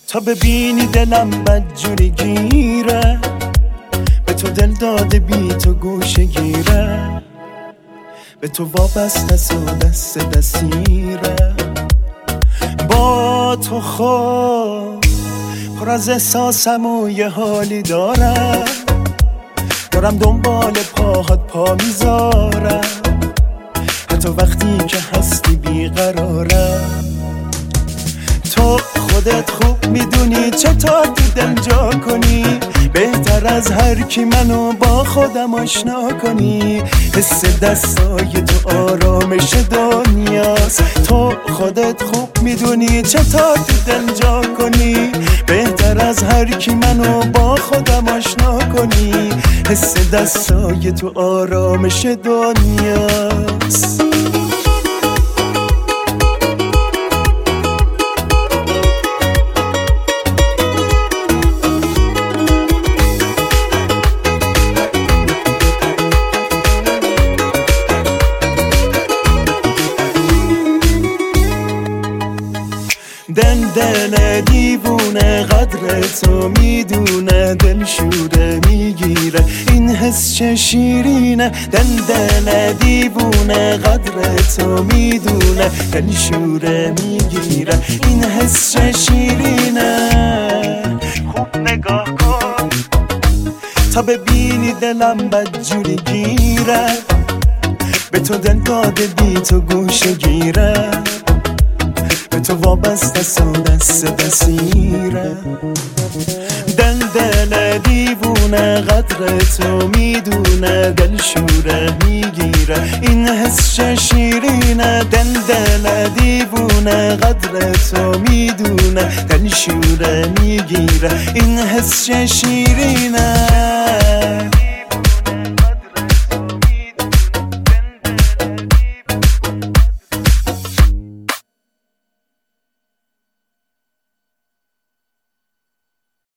تا ببینی دلم بدجوری گیره، به تو دل داده بی تو گوشه گیره، به تو وابسته سو دست دستیره. با تو خود پر از احساسم و یه حالی دارم دنبال پاهات پا میذارم، حتی وقتی که هستی بیقرارم. تو خودت خوب میدونی چطور تو دل جا کنی، بهتر از هر کی منو با خودم آشنا کنی. حس دستای تو آرامش دنیاست، تو خودت خوب میدونی چطور تو دل جا کنی، بهتر از هر کی منو با خودم آشنا کنی. حس دستای تو آرامش دنیاست. دل دیوونه قدر تو میدونه، دل شوره میگیره این حس چه شیرینه. دل دیوونه قدر تو میدونه، دل شوره میگیره این حس چه شیرینه. خوب نگاه کن تا ببینی دلم بدجوری گیره، به تو دل داده بی تو گوشه گیره، به تو وابسته سو دست دستیره. دل دیوونه قدر تو میدونه، دل شوره میگیره این حس چه شیرینه. دل دیوونه قدر تو میدونه، دل شوره میگیره این حس چه شیرینه.